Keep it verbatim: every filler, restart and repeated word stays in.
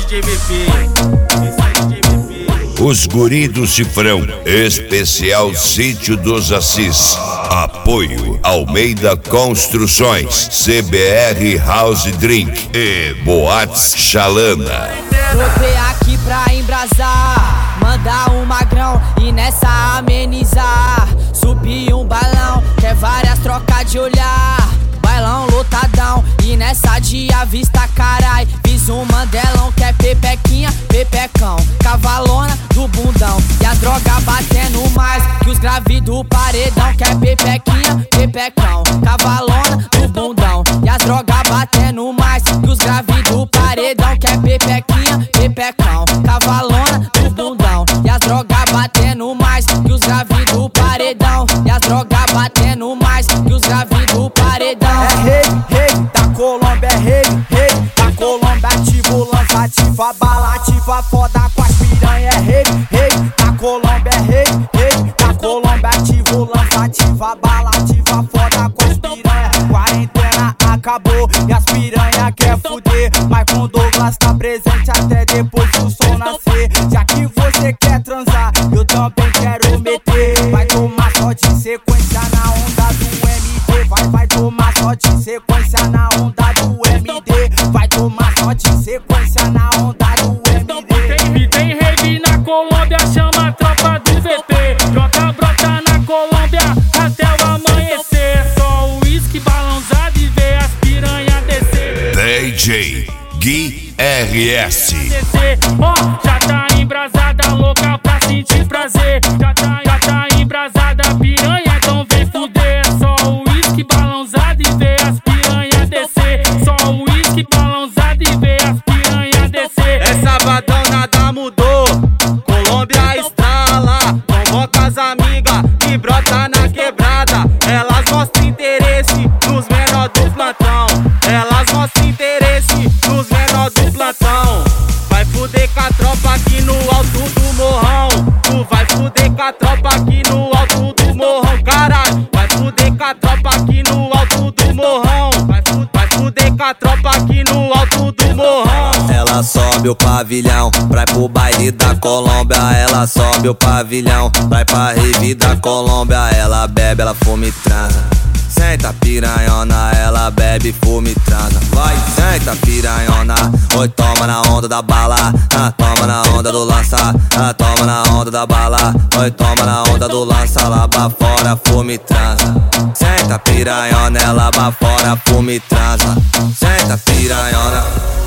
D J V P. Esse é D J V P. Os Guri do Cifrão, especial Sítio dos Assis. Apoio Almeida Construções, C B R House Drink e Boates Xalana. Tropei aqui pra embrasar, mandar um magrão e nessa amenizar. Subi um balão, quer várias trocas de olhar. Bailão lotadão e nessa de avista carai. Fiz um mandelão que é pepequinha, pepecão, cavalona do bundão. E as drogas batendo mais que os graves do paredão. Que é pepequinha, pepecão, cavalona do bundão. E as drogas batendo mais que os graves do paredão. Que é pepequinha, pepecão, cavalona do bundão. E as drogas batendo mais que os graves do paredão. E as drogas batendo mais que os graves do paredão. É rei, rei, da Colômbia, é rei, rei, da Colômbia, ativo, lança, ativa, bala, ativa, foda com as piranha, é rei, rei, da Colômbia, é rei, rei, da Colômbia, ativo, lança, ativa, bala, ativa, foda com as piranha. Quarentena acabou e as piranha quer fuder, mas com Douglas tá presente até depois que o sol nascer. Já que você quer transar, eu também quero meter. Vai tomar só de sequência na onda do M D. Vai, vai tomar só de sequência na onda do M D. Vai tomar só de sequência na onda do M D. E tem rave na Colômbia, chama a tropa do V P. Jota brota na Colômbia até o amanhecer. Só o uísque balãozado e vê as piranha descer. D J Gui R S. Ó, oh, já tá embrasada, louca pra sentir prazer. Já tá, já tá embrasada, piranha, então vem fuder. Só o uísque balãozado e vê as piranha descer. Só o uísque balãozado e vê as piranha descer. É sabadão, nada mudou. Colômbia estrala, convoca as amigas e brota na quebrada. Elas mostram interesse nos menor do plantão. Elas mostram interesse nos menor do plantão. Vai fuder com a tropa aqui no alto do morrão. Tu vai fuder com a tropa aqui no alto do morrão, caralho. Vai fuder com a tropa aqui no alto do morrão. Vai, fu vai fuder com a tropa aqui no alto do morrão. Ela sobe o pavilhão, vai pro baile da Colômbia. Ela sobe o pavilhão, vai pra rave da Colômbia. Ela bebe, ela fuma e transa. Senta piranhona, ela bebe, fuma e transa. Vai, senta piranhona, oi toma na onda da bala. Ah, toma na onda do lança, ah, toma na onda da bala. Oi toma na onda do lança, lá pra fora, fuma e transa. Senta piranhona, ela pra fora, fuma e transa. Senta piranhona.